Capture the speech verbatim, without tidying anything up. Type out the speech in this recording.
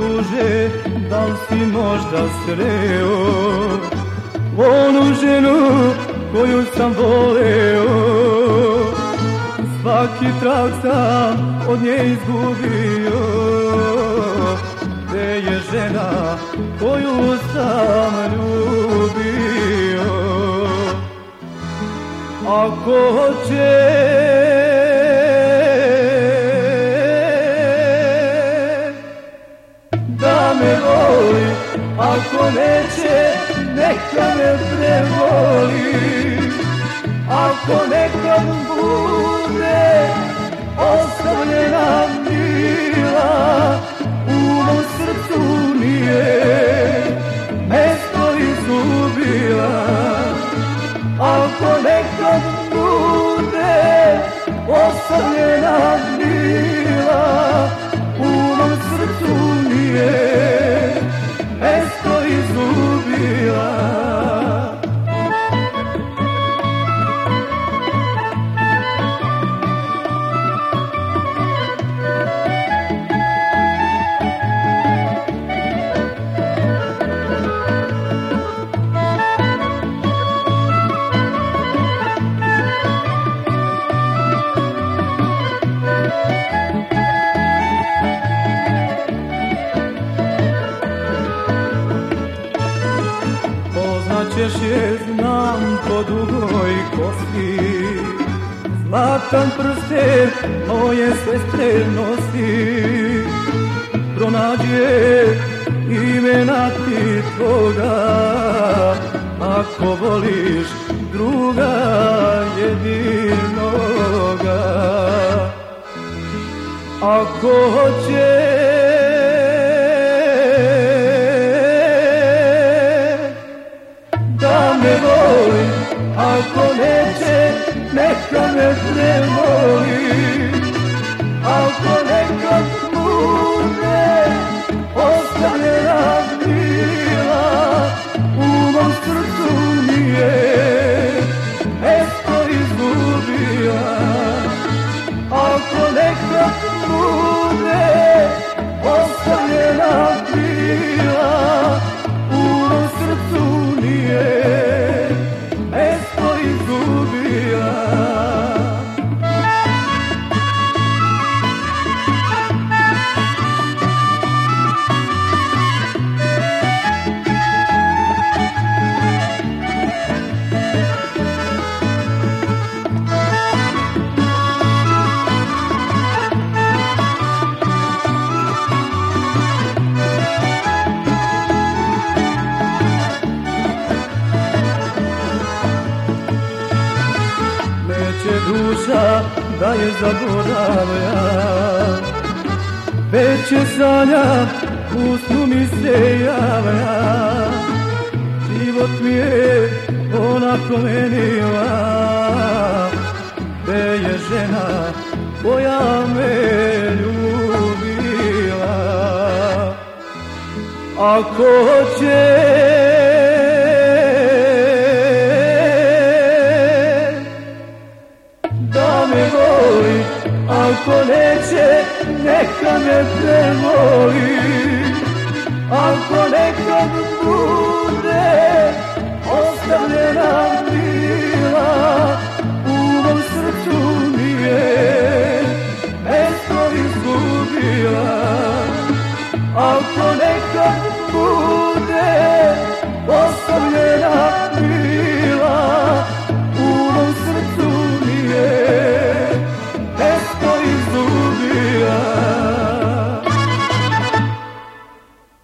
druže, da li si možda sreo onu ženu koju sam voleo? Svaki trag sam od nje izgubio. Gde je žena koju sam ljubio? Ako hoće da me voli, ako neće, neka me prevoli. Ako nekad bude ostavljena mila, u mom srcu nije mesto izgubila. Ako nekad bude ostavljena mila, u mom srcu nije mesto izgubila. Poznaćeš je, znam, po dugoj kosi, zlatan prsten moje sestre nosi. Pronađi je imena ti tvoga, ako voliš druga jedinoga. Ako hoće da me voli, ako neće, neka me prevoli. Ako nekad bude ostavljena mila, u mom srcu nije mesto izgubila. Ako nekad bude ostavljena mila, u mom srcu nije mesto izgubila. Duša da je zaboravlja, već je sanja, u snu mi se javlja. Život mi je ona promenila, gde je žena koja me ljubila. Ako hoće da me voli, ako neće, neka me prevoli. Ako nekad bude ostavljena mila,